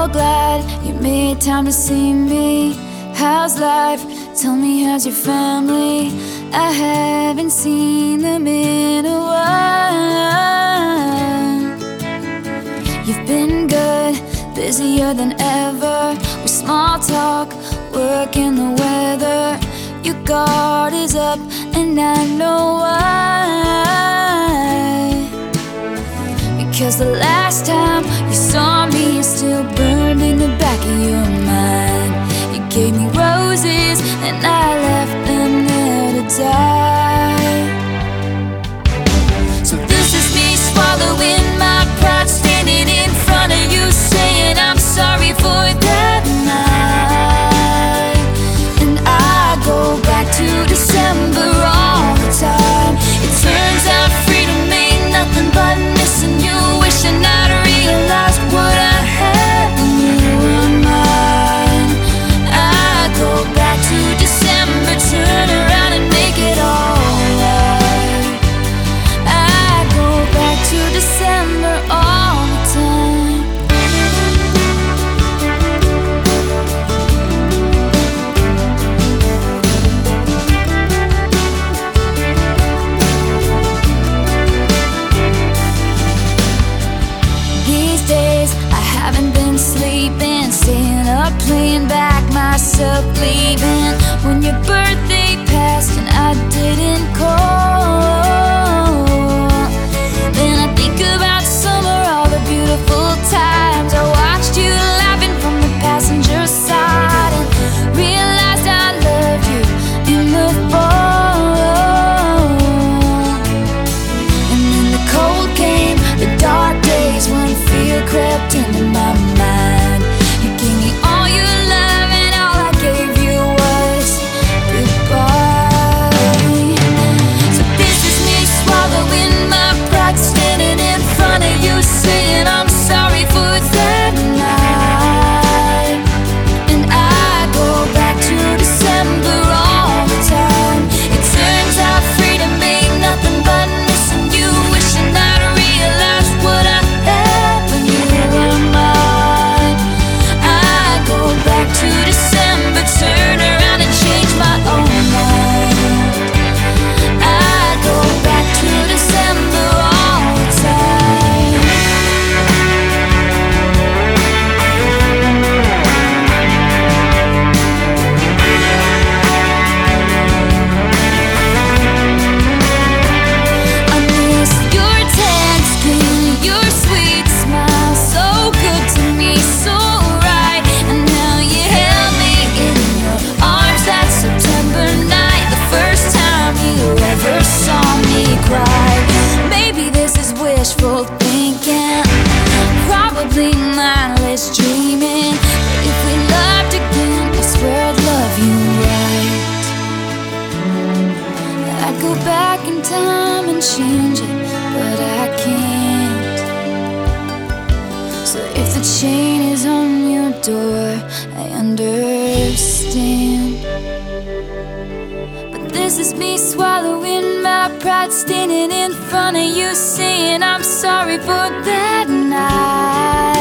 so glad you made time to see me. How's life? Tell me, how's your family? I haven't seen them in a while. You've been good, busier than ever, with small talk, work and the weather. Your guard is up and I know why. Because the last time you saw me is still burned in the back of your mind. You gave me roses and I left them there to die. So this is me swallowing my pride, standing in front of you saying I'm sorry for that night. And I go back to December all the time. It turns out freedom ain't nothing but missing you, wishing I'd realized what I had when you were mine. I go back to December, turn around and make it alright. I go back to December all the time. These days I haven't been sleeping, staying up, playing back myself leaving. When your birthday passed and I didn't call, then I think about summer, all the beautiful times I watched you laughing from the passenger side, and realized I loved you in the fall. And then the cold came, the dark days when fear crept into my mind. You gave me all your love and all I gave you was goodbye. So this is me swallowing my pride, standing in front of you saying I'm sorry for that night. And I go back to December all the time. It turns out freedom ain't nothing but missing you, wishing I'd realized what I had when you were mine. I go back to December, turn around and change my own mind. I go back to December all the time. I miss your tan skin, your sweet smile, so good to me, so right. And now you held me in your arms that September night, the first time you ever saw me cry. Maybe this is wishful thinking, probably mindless dreaming, but if we loved again, I swear I'd love you right. I'd go back in time and change it, but I can't. So if the chain is on your door, I understand. But this is me swallowing my pride, standing in front of you saying I'm sorry for that night.